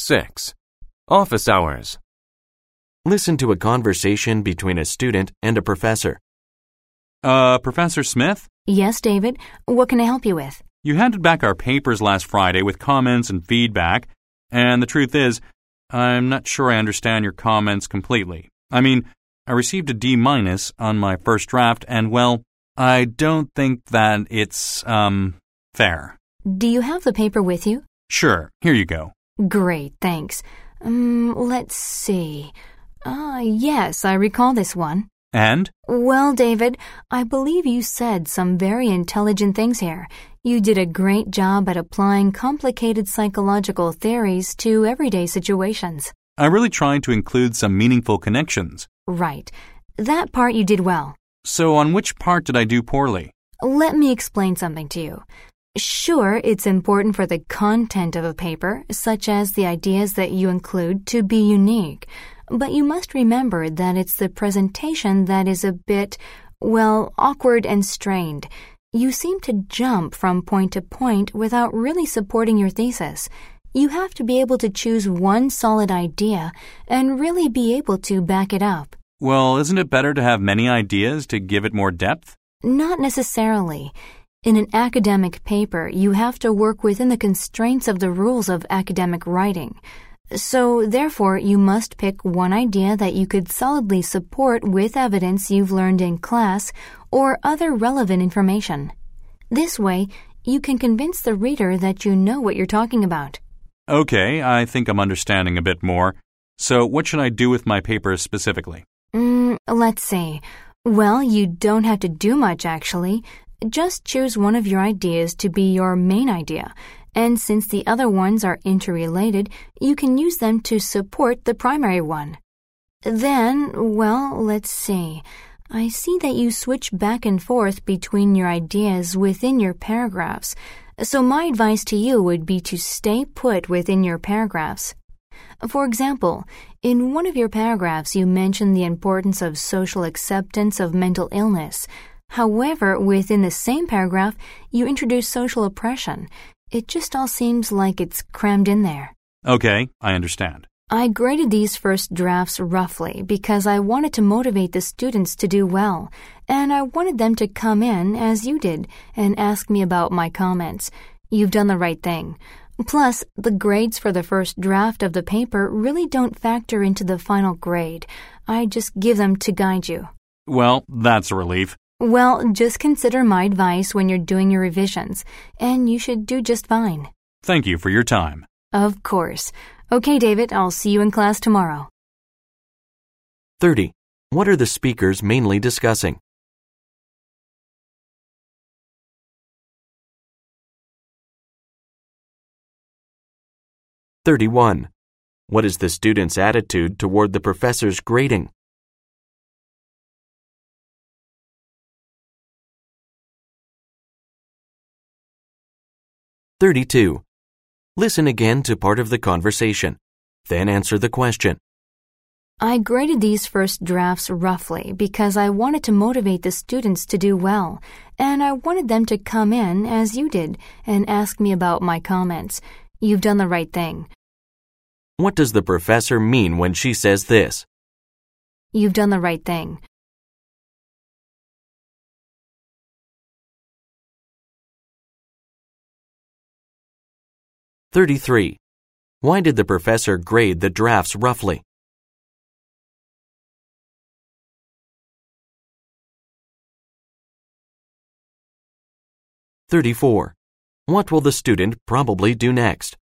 6. Office hours. Listen to a conversation between a student and a professor. Professor Smith? Yes, David. What can I help you with? You handed back our papers last Friday with comments and feedback, and the truth is, I'm not sure I understand your comments completely. I mean, I received a D- on my first draft, and well, I don't think that it's, fair. Do you have the paper with you? Sure, here you go. Great, thanks. Let's see. Yes, I recall this one. And? Well, David, I believe you said some very intelligent things here. You did a great job at applying complicated psychological theories to everyday situations. I really tried to include some meaningful connections. Right. That part you did well. So on which part did I do poorly? Let me explain something to you. Sure, it's important for the content of a paper, such as the ideas that you include, to be unique. But you must remember that it's the presentation that is a bit, awkward and strained. You seem to jump from point to point without really supporting your thesis. You have to be able to choose one solid idea and really be able to back it up. Well, isn't it better to have many ideas to give it more depth? Not necessarily. In an academic paper, you have to work within the constraints of the rules of academic writing. So, therefore, you must pick one idea that you could solidly support with evidence you've learned in class or other relevant information. This way, you can convince the reader that you know what you're talking about. Okay, I think I'm understanding a bit more. So, what should I do with my paper specifically? Let's see. Well, you don't have to do much, actually. Just choose one of your ideas to be your main idea, and since the other ones are interrelated, you can use them to support the primary one. Then, let's see. I see that you switch back and forth between your ideas within your paragraphs, so my advice to you would be to stay put within your paragraphs. For example, in one of your paragraphs you mention the importance of social acceptance of mental illness. However, within the same paragraph, you introduce social oppression. It just all seems like it's crammed in there. Okay, I understand. I graded these first drafts roughly because I wanted to motivate the students to do well, and I wanted them to come in, as you did, and ask me about my comments. You've done the right thing. Plus, the grades for the first draft of the paper really don't factor into the final grade. I just give them to guide you. Well, that's a relief. Well, just consider my advice when you're doing your revisions, and you should do just fine. Thank you for your time. Of course. Okay, David, I'll see you in class tomorrow. 30. What are the speakers mainly discussing? (31) What is the student's attitude toward the professor's grading? 32. Listen again to part of the conversation. Then answer the question. I graded these first drafts roughly because I wanted to motivate the students to do well, and I wanted them to come in, as you did, and ask me about my comments. You've done the right thing. What does the professor mean when she says this? You've done the right thing. 33. Why did the professor grade the drafts roughly? 34. What will the student probably do next?